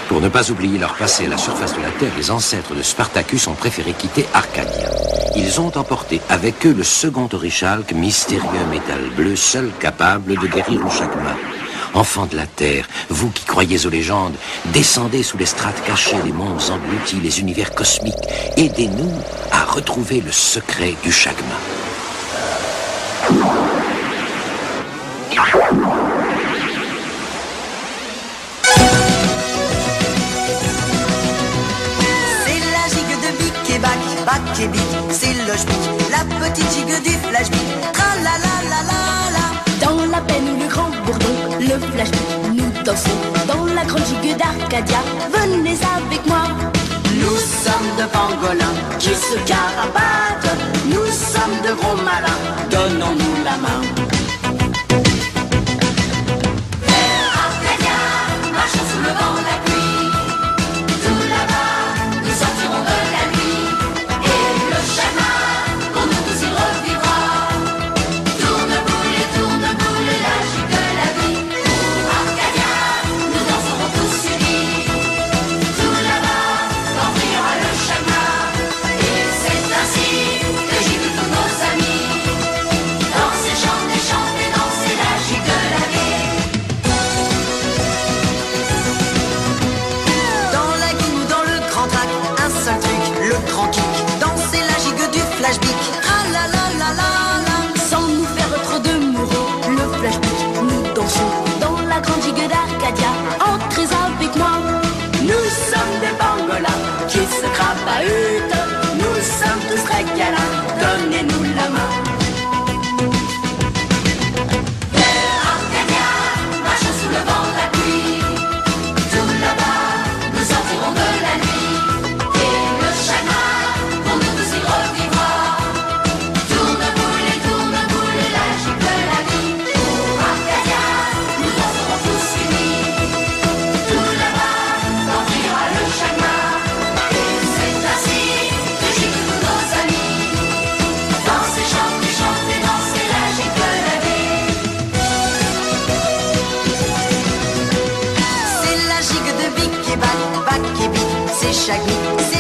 Pour ne pas oublier leur passé à la surface de la Terre, les ancêtres de Spartacus ont préféré quitter Arcadia. Ils ont emporté avec eux le second orichalque, mystérieux métal bleu, seul capable de guérir Ushakma. Enfants de la Terre, vous qui croyez aux légendes, descendez sous les strates cachées des mondes engloutis, les univers cosmiques. Aidez-nous à retrouver le secret du Ushakma. Bac et bic, c'est le schmick, la petite gigue du flashbic, tra-la-la-la-la-la. Dans la peine ou le grand bourdon, le flashbic, nous dansons. Dans la grande gigue d'Arcadia, venez avec moi. Nous sommes de pangolins qui se carapatent, nous sommes de gros malins, donnons-nous la main. Vers Arcadia, marchons sous le vent, la pluie. Tout là-bas, nous sortirons de la nuit. Pour nous tous il revivra. Tourne boule, la gigue de la vie. Pour Arcadia, nous danserons tous unis. Tout là-bas, quand brillera le Ushakma. Et c'est ainsi que j'ai vu tous nos amis danser, chanter, danser la gigue de la vie. Dans la guine ou dans le grand trac, un seul truc, le grand kick. Danser la gigue du flashbic, tra-la-la-la-la-la. Sans nous faire trop de mourants, le flashbic, nous dansons. Dans la grande gigue d'Arcadia, entrez avec moi. Nous sommes des pangolins qui se crapahutent, nous sommes tous très câlins, donnez-nous la main. Vers Arcadia, marchons sous le vent, la pluie. Tout là-bas, nous sortirons de la nuit. Et le Ushakma, pour nous tous il revivra. Tourne boule, la gigue de la vie. Pour Arcadia, nous danserons tous unis. Tout là-bas, quand brillera le Ushakma. Et c'est ainsi que j'ai vu tous nos amis danser, chanter, danser la gigue de la vie. C'est la gigue de bic et bac et bic, c'est chaque bic, c'est